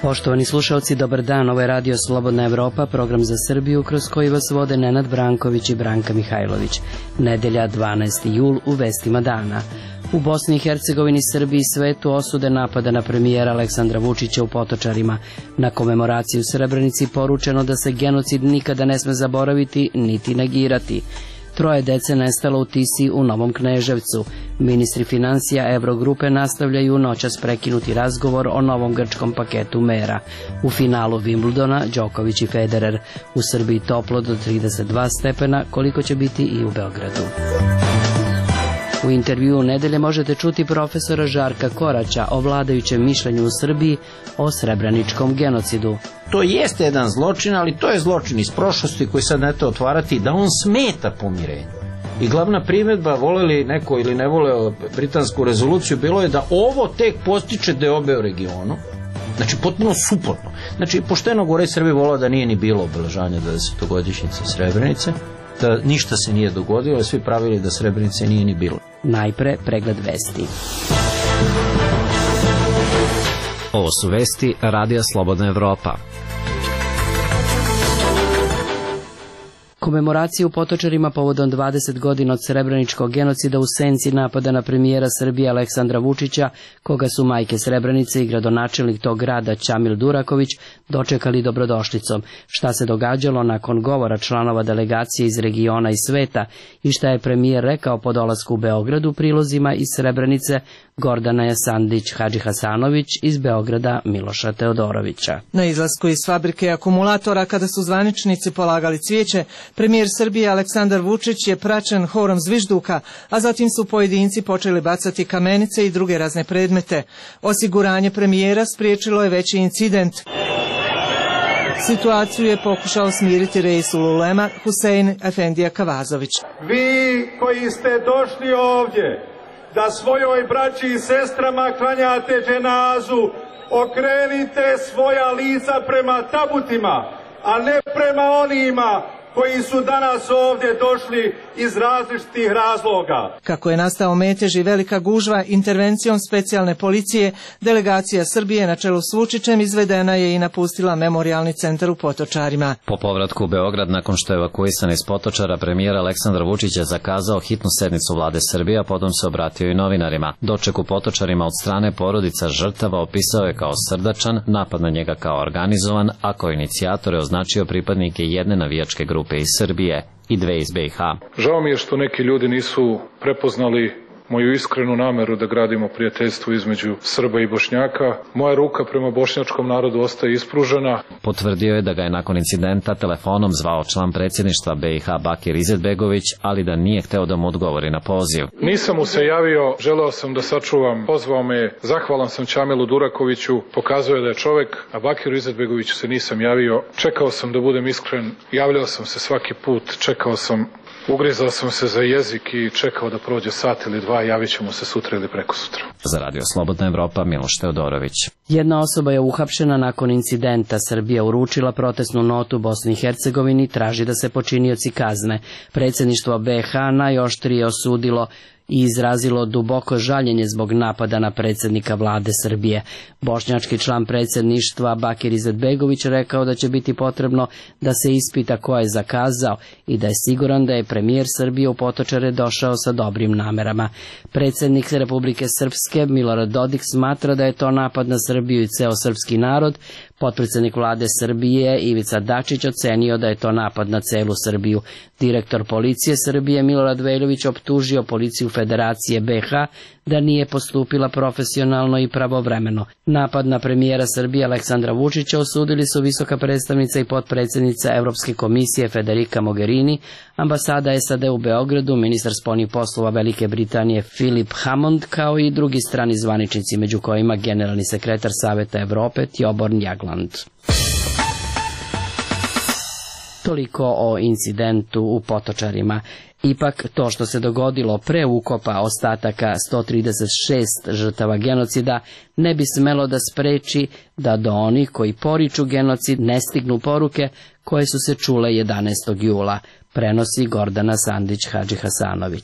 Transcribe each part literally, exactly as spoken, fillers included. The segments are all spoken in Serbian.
Poštovani slušalci, dobar dan, ovo je Radio Slobodna Evropa, program za Srbiju kroz koji vas vode Nenad Branković i Branka Mihajlović. Nedelja dvanaesti jul u vestima dana. U Bosni i Hercegovini, Srbiji i svetu osude napada na premijera Aleksandra Vučića u Potočarima. Na komemoraciji u Srebrenici poručeno da se genocid nikada ne sme zaboraviti niti negirati. Troje dece nestalo u Tisi u Novom Kneževcu. Ministri financija Evrogrupe nastavljaju noćas prekinuti razgovor o novom grčkom paketu mera. U finalu Wimbledona Đoković i Federer. U Srbiji toplo do trideset dva stepena, koliko će biti i u Beogradu. U intervjuu nedelje možete čuti profesora Žarka Koraća o vladajućem mišljenju u Srbiji o srebreničkom genocidu. To jeste jedan zločin, ali to je zločin iz prošlosti koji sad ne treba otvarati, da on smeta pomirenju. I glavna primjedba, voleli neko ili ne voleo britansku rezoluciju, bilo je da ovo tek postiče deobe u regionu. Znači, potpuno suprotno. Znači, pošteno gore Srbi volao da nije ni bilo obeležanja dvadesetogodišnjice Srebrenice, da ništa se nije dogodilo, svi pravili da Srebrenice nije ni bilo. Najpre pregled vesti. Ovo su vesti Radija Slobodna Evropa. Komemoraciju u Potočarima povodom dvadeset godina od srebreničkog genocida u senci napada na premijera Srbije Aleksandra Vučića, koga su majke Srebrenice i gradonačelnik tog grada Ćamil Duraković dočekali dobrodošlicom. Šta se događalo nakon govora članova delegacije iz regiona i sveta i šta je premijer rekao po dolasku u Beogradu, prilozima iz Srebrenice Gordana Sandić Hadžihasanović, iz Beograda Miloša Teodorovića. Na izlasku iz fabrike akumulatora, kada su zvaničnici polagali cvijeće, premijer Srbije Aleksandar Vučić je praćen horom zvižduka, a zatim su pojedinci počeli bacati kamenice i druge razne predmete. Osiguranje premijera spriječilo je veći incident. Situaciju je pokušao smiriti Reisul Ulema Husein Efendija Kavazović. Vi koji ste došli ovdje da svojoj braći i sestrama klanjate dženazu, okrenite svoja lica prema tabutima, a ne prema onima koji su danas ovdje došli iz različitih razloga. Kako je nastao metež i velika gužva, intervencijom specijalne policije, delegacija Srbije na čelu s Vučićem izvedena je i napustila memorijalni centar u Potočarima. Po povratku u Beograd, nakon što je evakuisan iz Potočara, premijer Aleksandar Vučić je zakazao hitnu sednicu vlade Srbije, a potom se obratio i novinarima. Doček u Potočarima od strane porodica žrtava opisao je kao srdačan, napad na njega kao organizovan, a kao inicijatore označio pripadnike jedne navijačke grupe iz Srbije i dve iz be i ha. Žao mi je što neki ljudi nisu prepoznali moju iskrenu nameru da gradimo prijateljstvo između Srba i Bošnjaka. Moja ruka prema bošnjačkom narodu ostaje ispružena. Potvrdio je da ga je nakon incidenta telefonom zvao član predsjedništva be i ha Bakir Izetbegović, ali da nije hteo da mu odgovori na poziv. Nisam mu se javio, želeo sam da sačuvam. Pozvao me, zahvalan sam Ćamilu Durakoviću, pokazao je da je čovek, a Bakiru Izetbegoviću se nisam javio. Čekao sam da budem iskren, javljao sam se svaki put, čekao sam. Ugrizao sam se za jezik i čekao da prođe sat ili dva, javit ćemo se sutra ili preko sutra. Za Radio Slobodna Evropa, Miloš Teodorović. Jedna osoba je uhapšena nakon incidenta. Srbija uručila protestnu notu Bosni i Hercegovini, traži da se počinioci kazne. Predsjedništvo be i ha najoštrije osudilo i izrazilo duboko žaljenje zbog napada na predsjednika vlade Srbije. Bošnjački član predsjedništva Bakir Izetbegović rekao da će biti potrebno da se ispita ko je zakazao i da je siguran da je premijer Srbije u Potočare došao sa dobrim namerama. Predsjednik Republike Srpske Milorad Dodik smatra da je to napad na Srbiju i ceo srpski narod. Potpredsjednik vlade Srbije Ivica Dačić ocenio da je to napad na celu Srbiju. Direktor policije Srbije Milorad Veljović optužio policiju Federacije be i ha da nije postupila profesionalno i pravovremeno. Napad na premijera Srbije Aleksandra Vučića osudili su visoka predstavnica i potpredsjednica Evropske komisije Federica Mogherini, ambasada es a de u Beogradu, ministar spoljnih poslova Velike Britanije Philip Hammond, kao i drugi strani zvaničnici, među kojima generalni sekretar Saveta Evrope Tjoborn Jagland. Toliko o incidentu u Potočarima. Ipak, to što se dogodilo pre ukopa ostataka sto trideset šest žrtava genocida ne bi smelo da spreči da do onih koji poriču genocid ne stignu poruke koje su se čule jedanaestog jula, prenosi Gordana Sandić Hadžihasanović.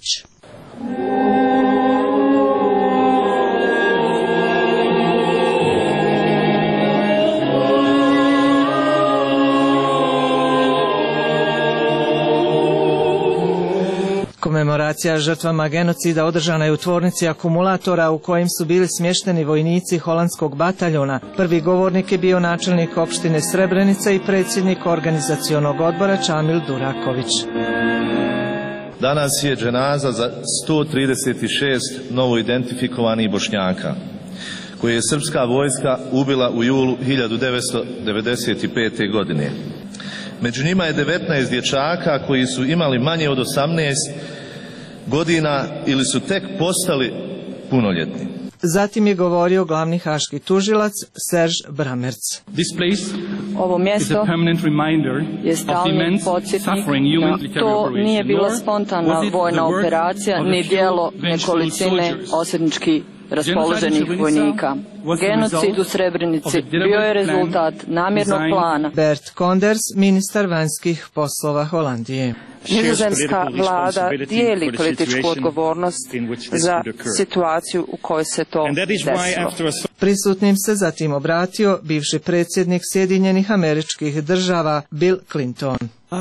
Komemoracija žrtvama genocida održana je u tvornici akumulatora u kojim su bili smješteni vojnici holandskog bataljona. Prvi govornik je bio načelnik opštine Srebrenica i predsjednik organizacionog odbora Čamil Duraković. Danas je dženaza za sto trideset šest novoidentifikovanih Bošnjaka, koje je srpska vojska ubila u julu hiljadu devetsto devedeset pete. godine. Među njima je devetnaest dječaka koji su imali manje od osamnaest godina ili su tek postali punoljetni. Zatim je govorio glavni haški tužilac Serž Bramerc. Ovo mjesto je stalni podsjetnik da to nije bila spontana vojna operacija ni dijelo nekolicine osvetnički raspoloženih vojnika. Genocid u Srebrenici bio je rezultat namjernog plana. Bert Konders, ministar vanjskih poslova Holandije. Nizozemska vlada dijeli političku odgovornost za situaciju u kojoj se to desilo. Prisutnim se zatim obratio bivši predsjednik Sjedinjenih Američkih Država Bill Clinton.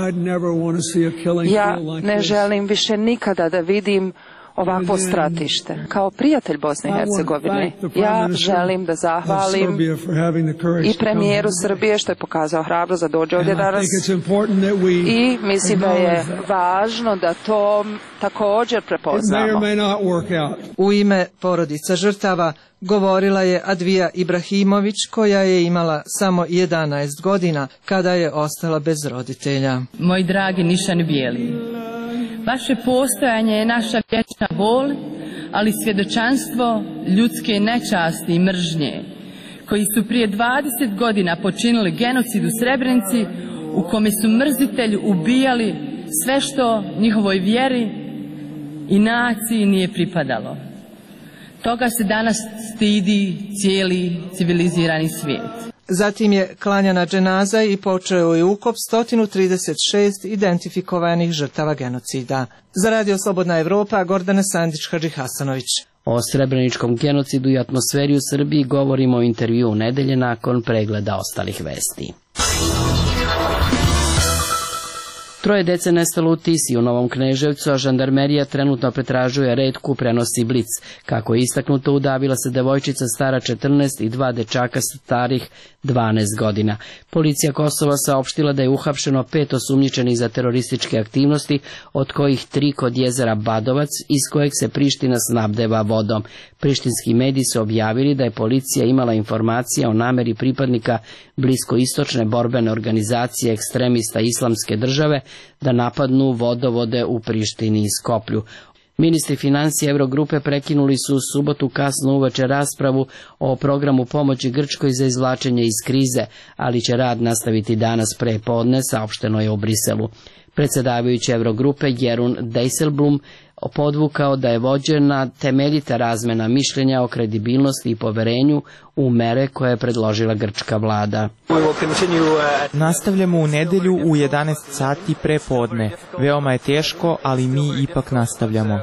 Ja ne želim više nikada da vidim ovakvo stratište. Kao prijatelj Bosne i Hercegovine, ja želim da zahvalim i premijeru Srbije što je pokazao hrabrost da dođe ovdje danas i mislim da je važno da to također prepoznamo. U ime porodica žrtava govorila je Advija Ibrahimović, koja je imala samo jedanaest godina kada je ostala bez roditelja. Moji dragi nišani bijeli, vaše postojanje je naša vječna bol, ali svjedočanstvo ljudske nečasti i mržnje, koji su prije dvadeset godina počinili genocid u Srebrenici, u kome su mrzitelji ubijali sve što njihovoj vjeri i naciji nije pripadalo. Toga se danas stidi cijeli civilizirani svijet. Zatim je klanjana dženaza i počeo je ukop sto trideset šest identifikovanih žrtava genocida. Za Radio Slobodna Evropa, Gordana Sandić-Hadžihasanović. O srebreničkom genocidu i atmosferi u Srbiji govorimo u intervju nedelje nakon pregleda ostalih vesti. Troje dece nestalo u Tisi u Novom Kneževcu, a žandarmerija trenutno pretražuje retku, prenosi Blic. Kako je istaknuto, udavila se devojčica stara četrnaest i dva dečaka starih dvanaest godina. Policija Kosova saopštila da je uhapšeno pet osumnjičenih za terorističke aktivnosti, od kojih tri kod jezera Badovac, iz kojeg se Priština snabdeva vodom. Prištinski mediji su objavili da je policija imala informacija o nameri pripadnika bliskoistočne borbene organizacije ekstremista Islamske države da napadnu vodovode u Prištini i Skoplju. Ministri financija Eurogrupe prekinuli su u subotu kasno uveče raspravu o programu pomoći Grčkoj za izvlačenje iz krize, ali će rad nastaviti danas pre podne, saopšteno je u Briselu. Predsjedavajući Eurogrupe Jeroen Dijsselbloem podvukao da je vođena temeljita razmena mišljenja o kredibilnosti i poverenju u mere koje je predložila grčka vlada. Nastavljamo u nedelju u jedanaest sati pre podne. Veoma je teško, ali mi ipak nastavljamo.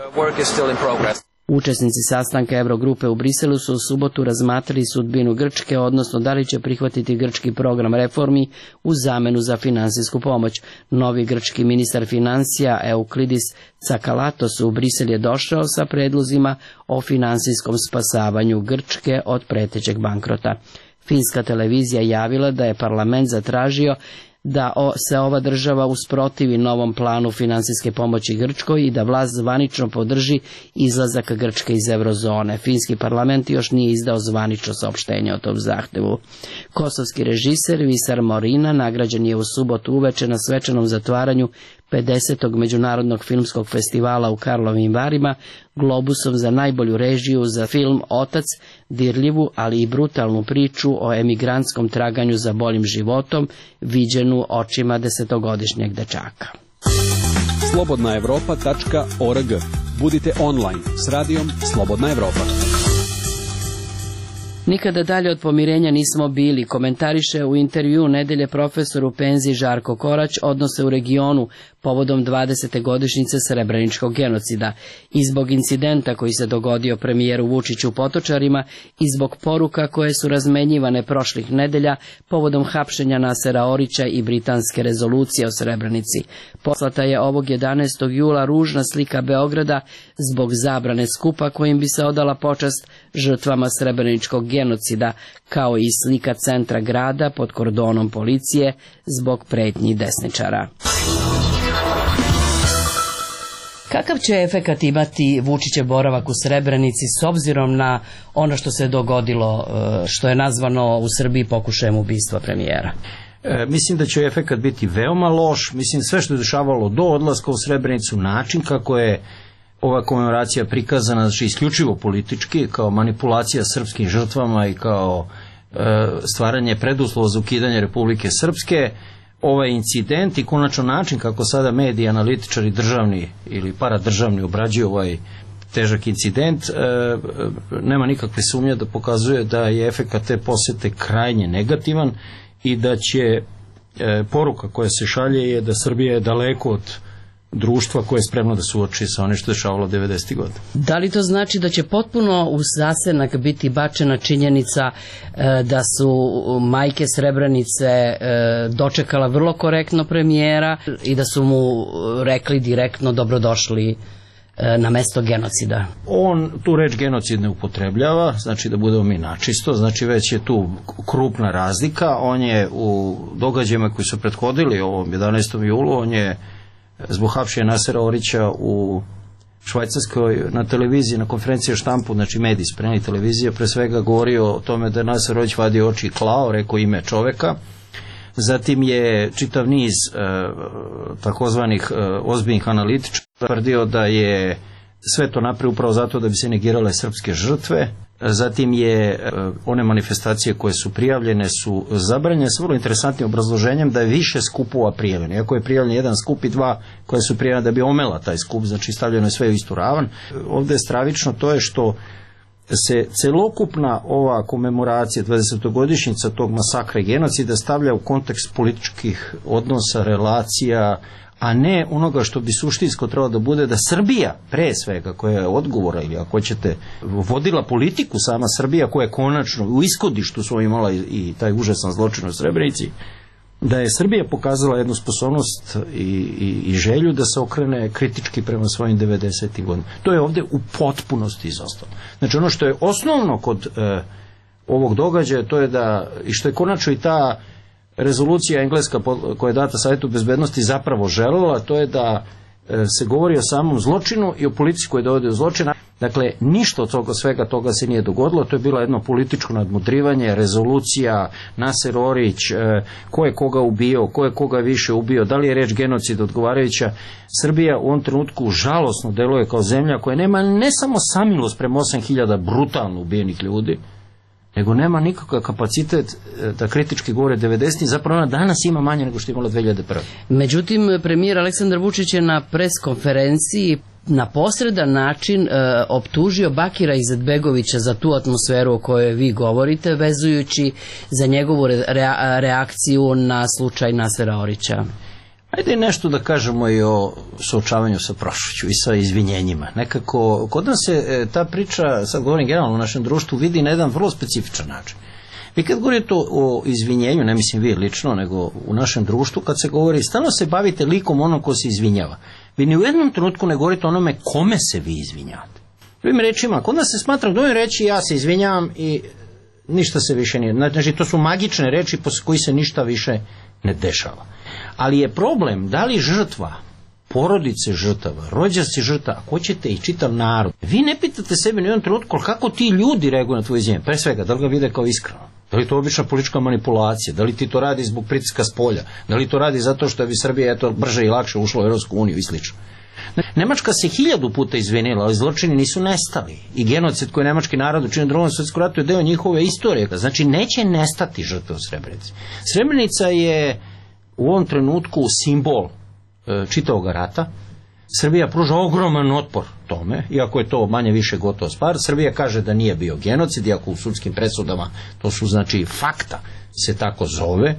Učesnici sastanka Eurogrupe u Briselu su u subotu razmatrali sudbinu Grčke, odnosno da li će prihvatiti grčki program reformi u zamenu za finansijsku pomoć. Novi grčki ministar financija Euklidis Tsakalatos u Brisel je došao sa predlozima o finansijskom spasavanju Grčke od pretećeg bankrota. Finska televizija javila da je parlament zatražio da se ova država usprotivi novom planu finansijske pomoći Grčkoj i da vlast zvanično podrži izlazak Grčke iz eurozone. Finski parlament još nije izdao zvanično saopštenje o tom zahtevu. Kosovski režiser Visar Morina nagrađen je u subotu uveče na svečanom zatvaranju pedesetog međunarodnog filmskog festivala u Karlovim Varima Globusom za najbolju režiju za film Otac, dirljivu, ali i brutalnu priču o emigrantskom traganju za boljim životom, viđenu očima desetogodišnjeg dečaka. slobodna evropa tačka org. Budite online s radijom Slobodna Evropa. Nikada dalje od pomirenja nismo bili, komentariše u intervju nedelje profesor u penziji Žarko Korać odnose u regionu povodom dvadesete godišnjice Srebreničkog genocida i zbog incidenta koji se dogodio premijeru Vučiću u Potočarima i zbog poruka koje su razmenjivane prošlih nedelja povodom hapšenja Nasera Orića i britanske rezolucije o Srebrenici. Poslata je ovog jedanaestog jula ružna slika Beograda zbog zabrane skupa kojim bi se odala počast žrtvama Srebreničkog genocida, kao i slika centra grada pod kordonom policije zbog pretnji desničara. Kakav će efekat imati Vučićev boravak u Srebrenici s obzirom na ono što se dogodilo, što je nazvano u Srbiji pokušajem ubistva premijera? E, mislim da će efekat biti veoma loš. Mislim sve što je dešavalo do odlaska u Srebrenicu, način kako je ova komemoracija prikazana, znači isključivo politički, kao manipulacija srpskim žrtvama i kao e, stvaranje preduslova za ukidanje Republike Srpske, ovaj incident i konačno način kako sada mediji, analitičari državni ili paradržavni obrađuju ovaj težak incident, e, nema nikakve sumnje da pokazuje da je efekat te posete krajnje negativan i da će e, poruka koja se šalje je da Srbija je daleko od društva koje je spremno da suoči sa onim što je dešavalo devedesetih godina. Da li to znači da će potpuno u zasenak biti bačena činjenica e, da su majke Srebrenice e, dočekala vrlo korektno premijera i da su mu rekli direktno dobrodošli e, na mesto genocida? On tu reč genocid ne upotrebljava, znači da budemo mi načisto, znači već je tu krupna razlika. On je u događajima koji su prethodili ovom jedanaestom julu, on je zbog hapšenja Nasera Orića u Švajcarskoj na televiziji, na konferenciji o štampu, znači mediji spremni televizije, pre svega govorio o tome da je Naser Orić vadio oči i klao, rekao ime čoveka. Zatim je čitav niz e, takozvanih e, ozbiljnih analitičara tvrdio da je sve to napravio upravo zato da bi se negirale srpske žrtve. Zatim je one manifestacije koje su prijavljene su zabranjene s vrlo interesantnim obrazloženjem da je više skupova prijavljeno. Iako je prijavljen jedan skup i dva koje su prijavljene da bi omela taj skup, znači stavljeno je sve u istu ravan. Ovdje je stravično to je što se celokupna ova komemoracija dvadesetogodišnjica tog masakra i genocida stavlja u kontekst političkih odnosa, relacija, a ne onoga što bi suštinsko trebalo da bude da Srbija, pre svega, koja je odgovora ili ako ćete vodila politiku sama Srbija, koja je konačno u ishodištu svoj imala i, i taj užasan zločin u Srebrenici, da je Srbija pokazala jednu sposobnost i, i, i želju da se okrene kritički prema svojim devedesetim godinama. To je ovdje u potpunosti izostalo. Znači ono što je osnovno kod e, ovog događaja, to je da, i što je konačno i ta rezolucija engleska koja je data Savjetu bezbednosti zapravo želela, to je da e, se govori o samom zločinu i o politici koja dovodi do zločina. Dakle, ništa od toga, svega toga se nije dogodilo, to je bilo jedno političko nadmudrivanje, rezolucija, Naser Orić, e, ko je koga ubio, ko je koga više ubio, da li je reč genocid odgovarajuća. Srbija u ovom trenutku žalosno deluje kao zemlja koja nema ne samo samilost prema osam hiljada brutalno ubijenih ljudi, nego nema nikakav kapacitet da kritički govore devedesetih, zapravo ona danas ima manje nego što je imala dve hiljade prve. Međutim, premijer Aleksandar Vučić je na preskonferenciji na posredan način e, optužio Bakira Izetbegovića za tu atmosferu o kojoj vi govorite, vezujući za njegovu re, reakciju na slučaj Nasera Orića. Ajde nešto da kažemo i o suočavanju sa prošlošću i sa izvinjenjima. Nekako, kod nas se e, ta priča, sad govorim generalno u našem društvu, vidi na jedan vrlo specifičan način. Vi kad govorite o izvinjenju, ne mislim vi lično, nego u našem društvu, kad se govori, stalno se bavite likom onom ko se izvinjava. Vi ni u jednom trenutku ne govorite onome kome se vi izvinjavate. Drugim rečima, kod nas se smatra drugim reći ja se izvinjavam i ništa se više nije. Znači, to su magične reči posle koji se ništa više ne dešava. Ali je problem da li žrtva, porodice žrtava, rođaci žrtava, ako ćete i čitav narod. Vi ne pitate sebe ni u jednom trenutku kako ti ljudi reaguju na tvoje izvinjenje. Pre svega, da li ga vide kao iskreno? Da li to obična politička manipulacija? Da li ti to radi zbog pritiska s polja? Da li to radi zato što bi Srbija eto brže i lakše ušla u Europsku uniju i slično? Nemačka se hiljadu puta izvinila, ali zločini nisu nestali. I genocid koji je nemački narod učinio u Drugom svjetskom ratu je deo njihove istorije. Znači, neće nestati žrtve u Srebrenici. Srebrenica je u ovom trenutku simbol e, čitavog rata. Srbija pruža ogroman otpor tome, iako je to manje više gotovo stvar. Srbija kaže da nije bio genocid, iako u sudskim presudama to su znači fakta, se tako zove.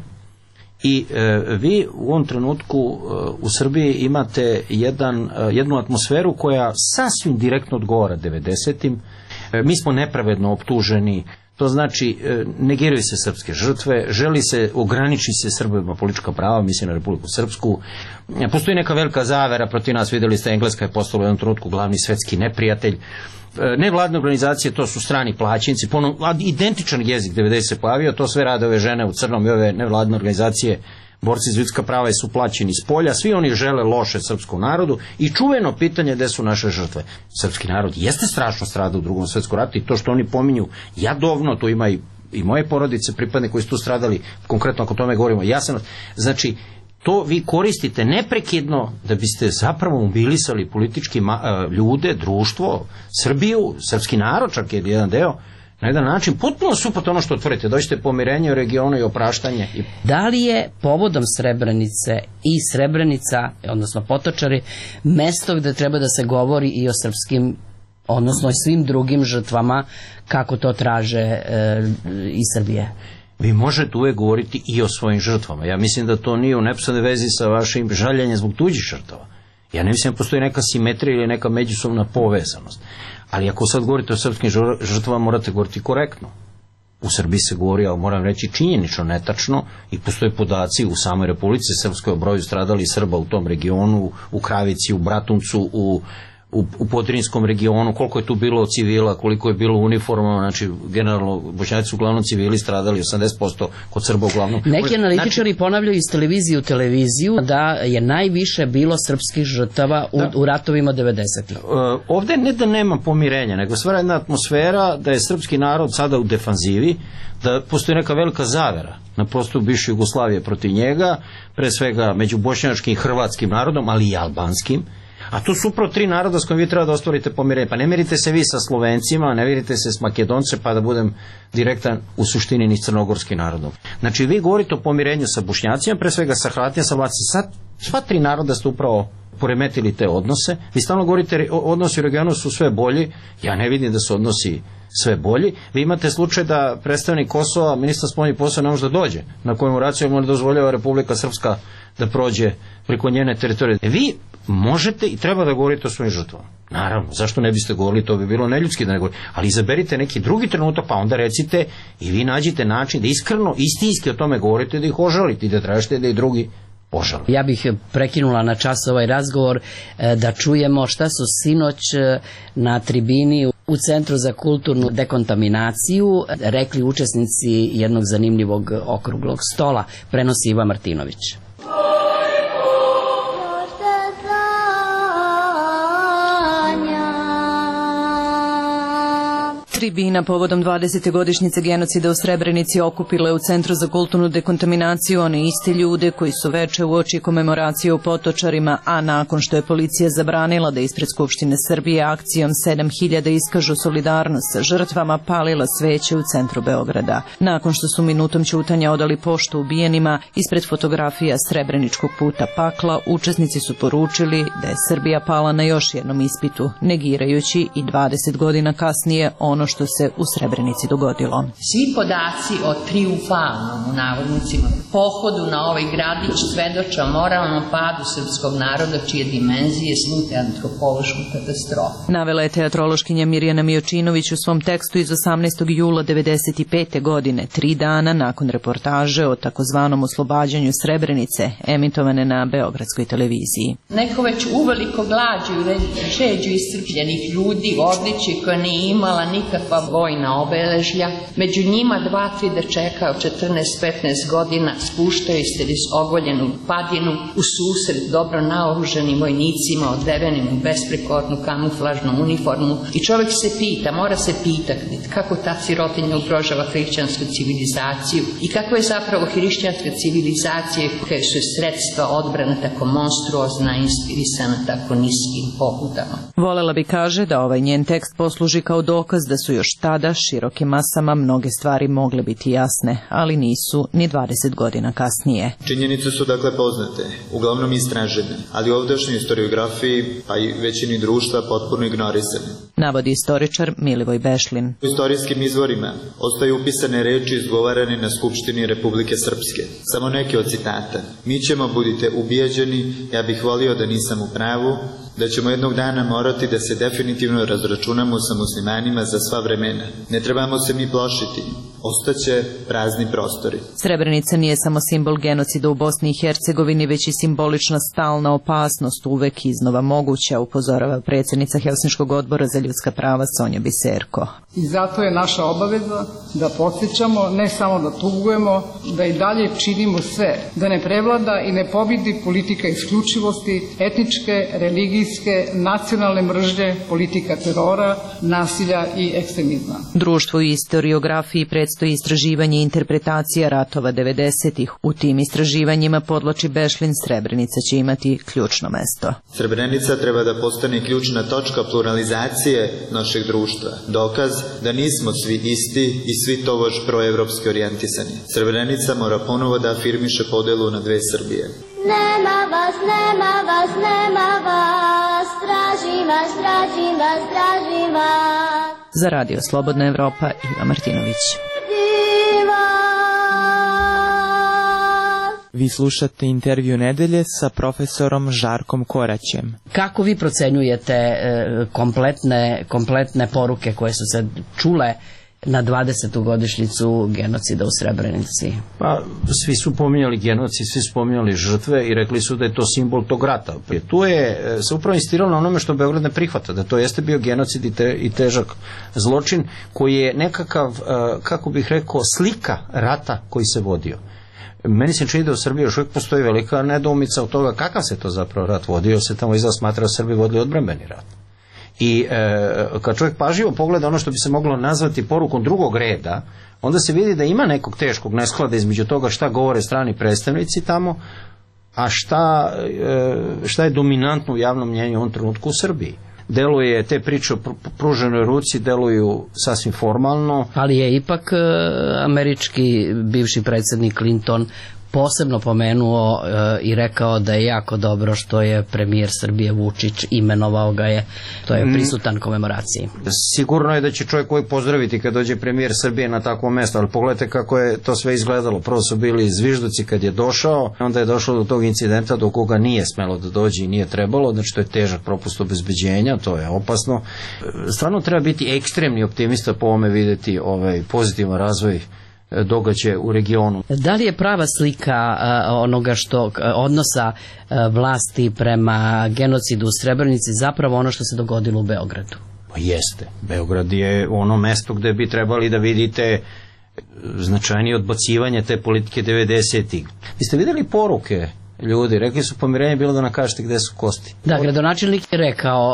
I e, vi u ovom trenutku e, u Srbiji imate jedan, e, jednu atmosferu koja sasvim direktno odgovara devedesetim. E, mi smo nepravedno optuženi. To znači, negiraju se srpske žrtve, želi se, ograniči se Srbima politička prava, mislim na Republiku Srpsku. Postoji neka velika zavera protiv nas, vidjeli ste, Engleska je postala u jednom trenutku glavni svetski neprijatelj. Nevladne organizacije, to su strani plaćenici, ponovno, identičan jezik devedeset se pojavio, to sve rade ove žene u crnom i ove nevladne organizacije, borci za ljudska prava su plaćeni iz polja, svi oni žele loše srpskom narodu i čuveno pitanje gde su naše žrtve. Srpski narod jeste strašno stradao u drugom svetskom ratu i to što oni pominju jadovno, to ima i, i moje porodice pripadne koji su tu stradali, konkretno ako tome govorimo, Jasenovac, znači to vi koristite neprekidno da biste zapravo mobilisali politički ljude, društvo, Srbiju, srpski narod, čak je jedan deo, na jedan način potpuno suprotno ono što otvorite, dođete pomirenje u regionu i opraštanje. Da li je povodom Srebrenice i Srebrenica, odnosno Potočari, mesto gde treba da se govori i o srpskim, odnosno i svim drugim žrtvama, kako to traže e, iz Srbije? Vi možete uvek govoriti i o svojim žrtvama. Ja mislim da to nije u neposrednoj vezi sa vašim žaljenjem zbog tuđih žrtava. Ja ne mislim da postoji neka simetrija ili neka međusobna povezanost. Ali ako sad govorite o srpskim žrtvama, morate govoriti korektno. U Srbiji se govori, ali moram reći činjenično, netačno, i postoje podaci u samoj Republici Srpskoj o broju stradalih Srba u tom regionu, u Kravici, u Bratuncu, u u, u Podrinskom regionu, koliko je tu bilo civila, koliko je bilo uniforma, znači generalno Bošnjaci su uglavnom civili stradali, osamdeset posto kod Srba uglavnom. Neki analitičari znači, ponavljaju iz televizije u televiziju da je najviše bilo srpskih žrtava u, u ratovima devedesetih. Uh, ovde ne da nema pomirenja, nego stvara jedna atmosfera da je srpski narod sada u defanzivi, da postoji neka velika zavera na prostoru bivše Jugoslavije protiv njega, pre svega među bošnjačkim i hrvatskim narodom, ali i albanskim. A to su upravo tri naroda s kojim vi treba da ostvarite pomirenje. Pa ne mirite se vi sa Slovencima, ne mirite se s Makedonce, pa da budem direktan u suštini ni s crnogorskim narodom. Znači vi govorite o pomirenju sa Bošnjacima, pre svega sa Hrvatima, sa Vlacima. Sad sva tri naroda ste upravo poremetili te odnose. Vi stalno govorite odnosi u regionu su sve bolji. Ja ne vidim da su odnosi sve bolji. Vi imate slučaj da predstavnik Kosova, ministar spoljnih poslova, ne može da dođe na komemoraciju, mu ne dozvoljava Republika Srpska da prođe preko njene teritorije. Vi možete i treba da govorite o svojim žrtvama. Naravno, zašto ne biste govorili, to bi bilo neljudski da ne govorite, ali izaberite neki drugi trenutak, pa onda recite i vi nađite način da iskreno, istinski o tome govorite, da ih ožalite i da tražite da i drugi požale. Ja bih prekinula na čas ovaj razgovor da čujemo šta su sinoć na tribini u Centru za kulturnu dekontaminaciju rekli učesnici jednog zanimljivog okruglog stola. Prenosi Iva Martinović. Tribina povodom dvadesete godišnjice genocida u Srebrenici okupila je u Centru za kulturnu dekontaminaciju one iste ljude koji su veče uoči komemoracije u Potočarima, a nakon što je policija zabranila da ispred Skupštine Srbije akcijom sedam hiljada iskažu solidarnost sa žrtvama, palila sveće u centru Beograda. Nakon što su minutom ćutanja odali poštu ubijenima, ispred fotografija Srebreničkog puta pakla, učesnici su poručili da je Srbija pala na još jednom ispitu, negirajući i dvadeset godina kasnije ono što se u Srebrenici dogodilo. Svi podaci o triumfalnom, u navodnicima, pohodu na ovaj gradić svedoče o moralnom padu srpskog naroda čije dimenzije slute antropološku katastrofu. Navela je teatrološkinja Mirjana Mijočinović u svom tekstu iz osamnaestog jula devedeset pete. godine, tri dana nakon reportaže o takozvanom oslobađanju Srebrenice, emitovane na Beogradskoj televiziji. Neko već uveliko glađu i žeđu iscrpljenih ljudi u odliči koja nije imala nikakva vojna obeležja. Među njima dva, tri dečeka od četrnaest petnaest godina spuštaju se iz ogoljenu padinu u susret dobro naoruženim vojnicima odevenim u besprekornu kamuflažnu uniformu i čovjek se pita, mora se pitati kako ta sirotinja ugrožava hrišćansku civilizaciju i kako je zapravo hrišćanska civilizacija koja su sredstva odbrane tako monstruozna i inspirisana tako niskim pohudama. Volela bi kaže da ovaj njen tekst posluži kao dokaz da su su još tada širokim masama mnoge stvari mogle biti jasne, ali nisu ni dvadeset godina kasnije. Činjenice su dakle poznate, uglavnom istražene, ali u ovdašnjoj historiografiji, a i većini društva potpuno ignorisane. Navodi istoričar Milivoj Bešlin. U istorijskim izvorima ostaju upisane reči izgovarane na Skupštini Republike Srpske. Samo neke od citata. Mi ćemo, budite ubijeđeni, ja bih volio da nisam u pravu, da ćemo jednog dana morati da se definitivno razračunamo sa muslimanima za sva vremena. Ne trebamo se mi plašiti. Ostaće prazni prostori. Srebrenica nije samo simbol genocida u Bosni i Hercegovini, već i simbolična stalna opasnost uvek iznova moguća, upozorava predsjednica Helsinškog odbora za ljudska prava Sonja Biserko. I zato je naša obaveza da podsjećamo, ne samo da tugujemo, da i dalje činimo sve, da ne prevlada i ne pobidi politika isključivosti, etničke, religijske, nacionalne mržnje, politika terora, nasilja i ekstremizma. Društvu i historiografiji predstoji istraživanje i interpretacija ratova devedesetih. U tim istraživanjima, podloči Bešlin, Srebrenica će imati ključno mesto. Srebrenica treba da postane ključna točka pluralizacije našeg društva. Dokaz da nismo svi isti i svi tobož proevropski orijentisani. Srebrenica mora ponovo da afirmiše podelu na dve Srbije. Nema vas, nema vas, nema vas, tražim vas, tražim vas, tražim vas. Za Radio Slobodna Evropa, Iva Martinović. Vi slušate intervju nedelje sa profesorom Žarkom Koraćem. Kako vi procenjujete e, kompletne, kompletne poruke koje su se čule na dvadesetu godišnjicu genocida u Srebrenici? Pa, svi su pominjali genocid, svi su pominjali žrtve i rekli su da je to simbol tog rata. Tu je se upravo insistiralo na onome što Beograd ne prihvata, da to jeste bio genocid i, te, i težak zločin koji je nekakav, kako bih rekao, slika rata koji se vodio. Meni se čini da u Srbiji još uvijek postoji velika nedoumica od toga kakav se to zapravo rat vodio, se tamo izgleda smatra da Srbi vodili odbrambeni rat. I e, kad čovjek pažljivo pogleda ono što bi se moglo nazvati porukom drugog reda, onda se vidi da ima nekog teškog nesklada između toga šta govore strani predstavnici tamo, a šta, e, šta je dominantno u javnom mnjenju u ovom trenutku u Srbiji. Deluje, te priče o pruženoj ruci deluju sasvim formalno. Ali je ipak e, američki bivši predsjednik Clinton posebno pomenuo e, i rekao da je jako dobro što je premijer Srbije Vučić, imenovao ga je, to je prisutan komemoraciji. Sigurno je da će čovjek koji pozdraviti kad dođe premijer Srbije na takvo mesto, ali pogledajte kako je to sve izgledalo. Prvo su bili zvižduci kad je došao, onda je došlo do tog incidenta do koga nije smelo da dođe i nije trebalo, znači to je težak propust obezbeđenja, to je opasno. Stvarno treba biti ekstremni optimista po ovome vidjeti ovaj pozitivan razvoj događaje u regionu. Da li je prava slika uh, onoga što uh, odnosa uh, vlasti prema genocidu u Srebrenici zapravo ono što se dogodilo u Beogradu? Pa jeste. Beograd je ono mesto gde bi trebali da vidite značajnije odbacivanje te politike devedesetih. Vi ste vidjeli poruke ljudi, rekli su pomirenje bilo da nam kažete gde su kosti. Da, gradonačelnik je rekao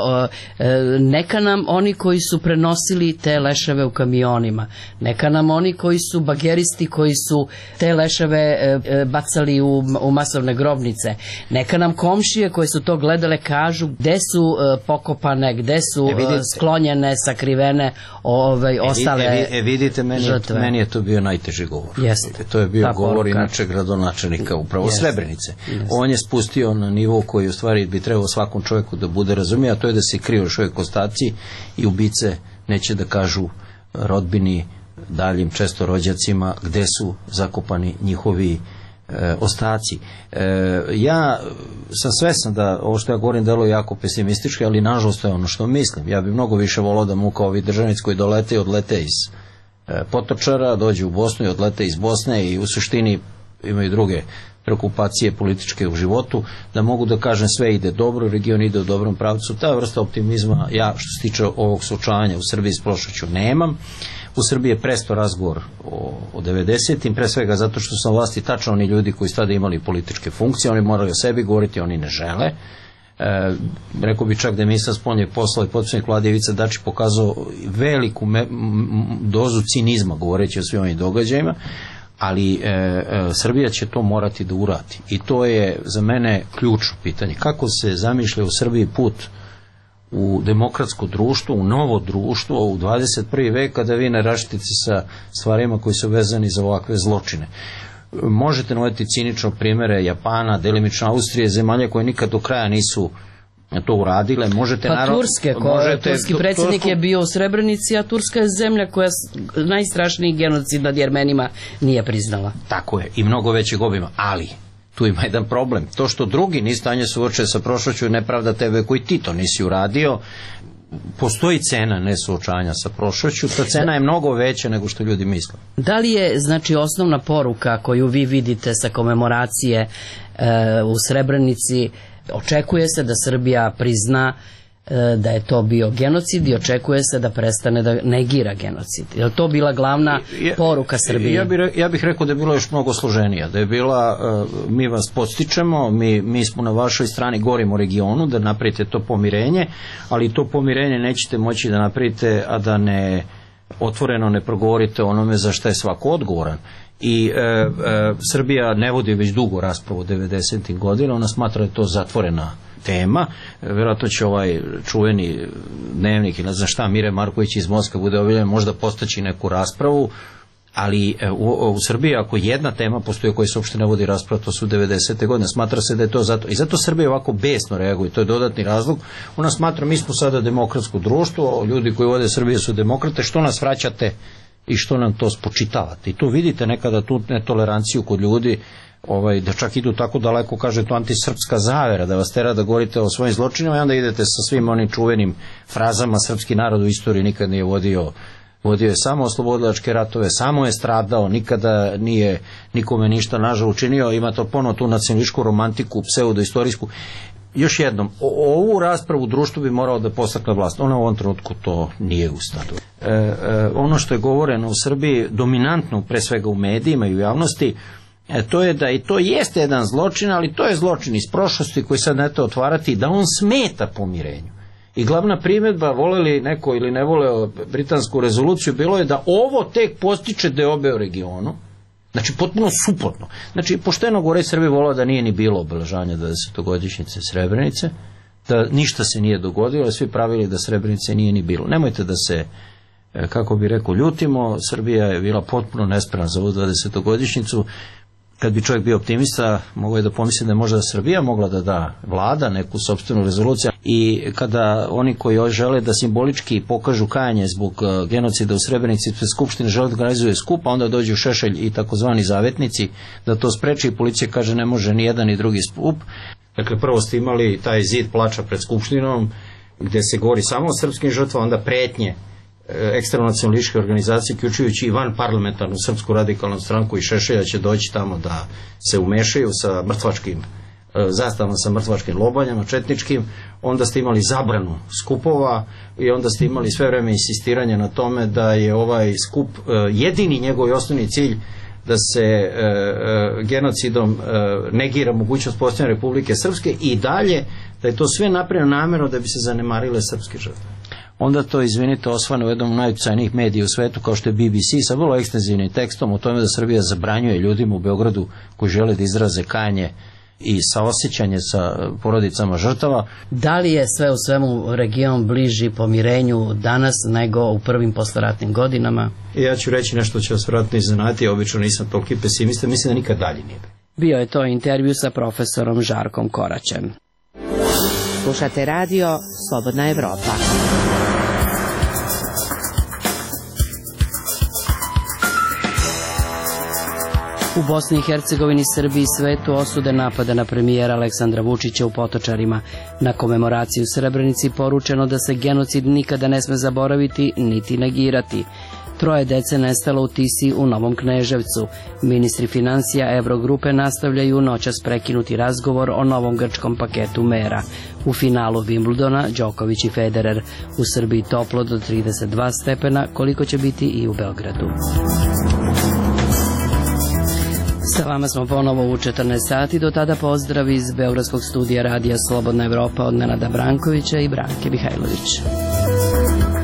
neka nam oni koji su prenosili te leševe u kamionima, neka nam oni koji su bageristi koji su te leševe bacali u, u masovne grobnice, neka nam komšije koji su to gledale kažu gde su pokopane, gde su e, sklonjene, sakrivene ove, e, ostale e, e, vidite, meni, žrtve. Meni je to bio najteži govor. Jeste. To je bio Ta govor poruka. Inače gradonačelnika upravo Jeste. Srebrenice. Jeste. On je spustio na nivo koji u stvari bi trebao svakom čovjeku da bude razumio, a to je da se kriju još uvijek ostaci i ubice neće da kažu rodbini, daljim često rođacima gde su zakopani njihovi e, ostaci. E, ja sam svestan da ovo što ja govorim deluje jako pesimistički, ali nažalost to je ono što mislim. Ja bi mnogo više volao da mu kao ovi državnici koji dolete i odlete iz e, Potočara, dođu u Bosnu i odlete iz Bosne i u suštini imaju druge preokupacije političke u životu, da mogu da kažem sve ide dobro, region ide u dobrom pravcu. Ta vrsta optimizma, ja što se tiče ovog suočavanja u Srbiji s prošlošću nemam. U Srbiji je presto razgovor o, o devedesetim, pre svega zato što su na vlasti tačno oni ljudi koji su tada imali političke funkcije, oni moraju o sebi govoriti, oni ne žele. E, rekao bi čak da je ministar spoljnih poslova i potpredsjednik Vlade Ivica Dačić pokazao veliku me, m, dozu cinizma govoreći o svim ovim događajima, ali e, e, Srbija će to morati da uradi i to je za mene ključno pitanje. Kako se zamišlja u Srbiji put u demokratsko društvo, u novo društvo, u dvadeset prvi vek, kada vi ne raštite sa stvarima koji su vezani za ovakve zločine. Možete navoditi cinično primere Japana, delimično Austrije, zemalja koje nikad do kraja nisu to uradile. Možete pa narod, Turske, ko, možete, turski predsjednik je bio u Srebrenici, a Turska je zemlja koja najstrašniji genocid nad Jermenima nije priznala. Tako je, i mnogo većeg obima, ali tu ima jedan problem. To što drugi ni stanje suoče sa prošlošću nepravda tebe koji ti to nisi uradio. Postoji cena nesuočanja sa prošlošću, ta cena je mnogo veća nego što ljudi misle. Da li je, znači, osnovna poruka koju vi vidite sa komemoracije e, u Srebrenici, očekuje se da Srbija prizna e, da je to bio genocid i očekuje se da prestane da negira genocid? Je li to bila glavna poruka Srbije? Ja, ja, bih, ja bih rekao da je bilo još mnogo složenija, da je bila, uh, mi vas podstičemo, mi, mi smo na vašoj strani, govorimo o regionu, da napravite to pomirenje, ali to pomirenje nećete moći da napravite, a da ne otvoreno ne progovorite onome za šta je svako odgovoran. I e, e, Srbija ne vodi već dugo raspravu devedesetih godina, ona smatra da je to zatvorena tema. E, vjerojatno će ovaj čuveni dnevnik ili ne znam šta Mire Marković iz Moskve bude objavljen, možda postaći neku raspravu, ali e, u, u Srbiji ako jedna tema postoji o kojoj se uopšte ne vodi rasprava, to su devedesete godine. Smatra se da je to zato, i zato Srbija ovako besno reaguje, to je dodatni razlog. Ona smatra, mi smo sada demokratsko društvo, ljudi koji vode Srbije su demokrate, što nas vraćate i što nam to spočitavate. I tu vidite nekada tu netoleranciju kod ljudi, ovaj, da čak idu tako daleko, kaže to antisrpska zavera, da vas tera da govorite o svojim zločinima i onda idete sa svim onim čuvenim frazama, srpski narod u istoriji nikad nije vodio, vodio je samo oslobodilačke ratove, samo je stradao, nikada nije nikome ništa nažal učinio, ima to ponovo tu nacionalističku romantiku, pseudoistorijsku. Još jednom, o, ovu raspravu u društvu bi morao da postakne vlast. Ona u ovom trenutku to nije u stanju. E, e, ono što je govoreno u Srbiji, dominantno pre svega u medijima i u javnosti, e, to je da i to jeste jedan zločin, ali to je zločin iz prošlosti koji sad ne to otvarati, da on smeta pomirenju. I glavna primjedba, voleli neko ili ne voleo britansku rezoluciju, bilo je da ovo tek postiče deobe u regionu. Znači, potpuno suprotno. Znači, pošteno gore Srbije volao da nije ni bilo obeležavanja dvadesetogodišnjice Srebrenice, da ništa se nije dogodilo, svi pravili da Srebrenice nije ni bilo. Nemojte da se, kako bi rekao, ljutimo, Srbija je bila potpuno nespremna za ovu dvadesetogodišnjicu. Kad bi čovjek bio optimista, mogo je da pomisli da je možda Srbija mogla da da vlada neku sopstvenu rezoluciju i kada oni koji žele da simbolički pokažu kajanje zbog genocida u Srebrenici, Skupštine žele da organizuje skup, a onda dođu Šešelj i takozvani zavetnici da to spreči i policija kaže ne može ni jedan ni drugi skup. Dakle, prvo ste imali taj zid plača pred Skupštinom gdje se govori samo o srpskim žrtvama, onda pretnje ekstremnacionalističke organizacije, uključujući i van parlamentarnu Srpsku radikalnu stranku i Šešelja će doći tamo da se umešaju sa mrtvačkim zastavama, sa mrtvačkim lobanjama, četničkim. Onda ste imali zabranu skupova i onda ste imali sve vreme insistiranje na tome da je ovaj skup jedini njegov osnovni cilj da se e, e, genocidom e, negira mogućnost postojanja Republike Srpske i dalje da je to sve napravljeno namjerno da bi se zanemarile srpske žrtve. Onda to, izvinite, osvane u jednom najuticajnijih medija u svetu kao što je B B C sa vrlo ekstenzivnim tekstom o tome da Srbija zabranjuje ljudima u Beogradu koji žele da izraze kajanje i saosjećanje sa porodicama žrtava. Da li je sve u svemu region bliži pomirenju danas nego u prvim posleratnim godinama? Ja ću reći nešto će vas vjerojatno iznenaditi, ja obično nisam toliki pesimista, mislim da nikad dalje nije. Bio je to intervju sa profesorom Žarkom Koraćem. Slušate radio Slobodna Evropa. U Bosni i Hercegovini, Srbiji i svetu osude napada na premijera Aleksandra Vučića u Potočarima. Na komemoraciji u Srebrenici poručeno da se genocid nikada ne sme zaboraviti niti negirati. Troje dece nestalo u Tisi u Novom Kneževcu. Ministri financija Evrogrupe nastavljaju noćas prekinuti razgovor o novom grčkom paketu mera. U finalu Wimbledona Đoković i Federer. U Srbiji toplo do trideset dva stepena, koliko će biti i u Beogradu. Sa vama smo ponovo u četrnaest sati, do tada pozdrav iz Beogradskog studija radija Slobodna Evropa od Nenada Brankovića i Branke Mihajlović.